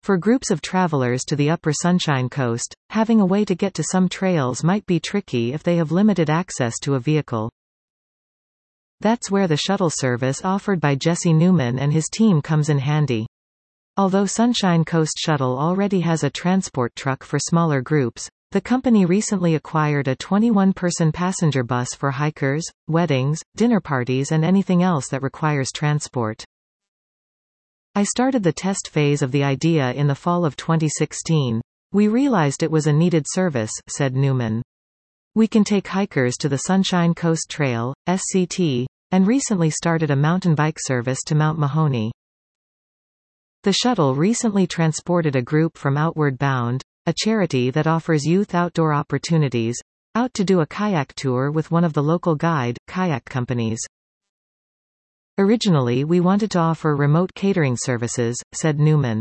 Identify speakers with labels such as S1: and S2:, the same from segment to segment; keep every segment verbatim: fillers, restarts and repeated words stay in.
S1: For groups of travelers to the Upper Sunshine Coast, having a way to get to some trails might be tricky if they have limited access to a vehicle. That's where the shuttle service offered by Jesse Newman and his team comes in handy. Although Sunshine Coast Shuttle already has a transport truck for smaller groups, the company recently acquired a twenty-one person passenger bus for hikers, weddings, dinner parties and anything else that requires transport. I started the test phase of the idea in the fall of twenty sixteen. We realized it was a needed service, said Newman. We can take hikers to the Sunshine Coast Trail, S C T, and recently started a mountain bike service to Mount Mahoney. The shuttle recently transported a group from Outward Bound, a charity that offers youth outdoor opportunities, out to do a kayak tour with one of the local guide, kayak companies. Originally we wanted to offer remote catering services, said Newman.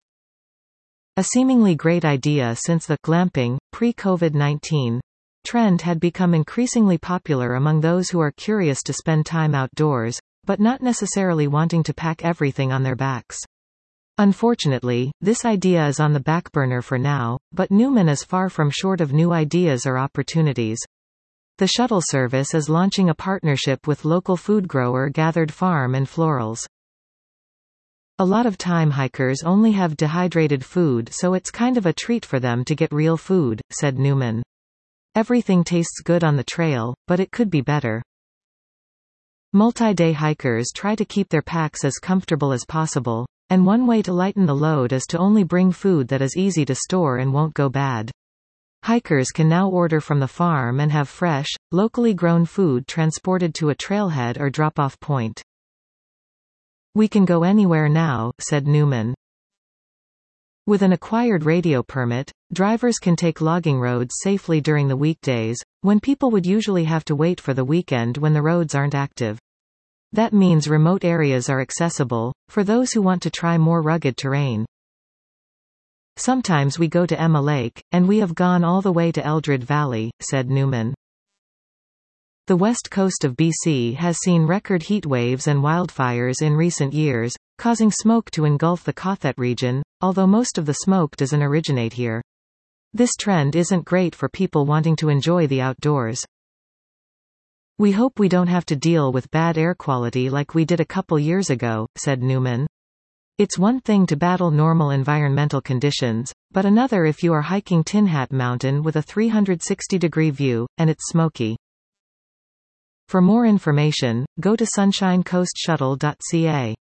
S1: A seemingly great idea since the glamping, pre-COVID nineteen trend had become increasingly popular among those who are curious to spend time outdoors, but not necessarily wanting to pack everything on their backs. Unfortunately, this idea is on the back burner for now, but Newman is far from short of new ideas or opportunities. The shuttle service is launching a partnership with local food grower Gathered Farm and Florals. A lot of time hikers only have dehydrated food, so it's kind of a treat for them to get real food, said Newman. Everything tastes good on the trail, but it could be better. Multi-day hikers try to keep their packs as comfortable as possible, and one way to lighten the load is to only bring food that is easy to store and won't go bad. Hikers can now order from the farm and have fresh, locally grown food transported to a trailhead or drop-off point. We can go anywhere now, said Newman. With an acquired radio permit, drivers can take logging roads safely during the weekdays, when people would usually have to wait for the weekend when the roads aren't active. That means remote areas are accessible, for those who want to try more rugged terrain. Sometimes we go to Emma Lake, and we have gone all the way to Eldred Valley, said Newman. The west coast of B C has seen record heat waves and wildfires in recent years, causing smoke to engulf the Cothet region, although most of the smoke doesn't originate here. This trend isn't great for people wanting to enjoy the outdoors. We hope we don't have to deal with bad air quality like we did a couple years ago, said Newman. It's one thing to battle normal environmental conditions, but another if you are hiking Tin Hat Mountain with a three hundred sixty degree view, and it's smoky. For more information, go to sunshine coast shuttle dot c a.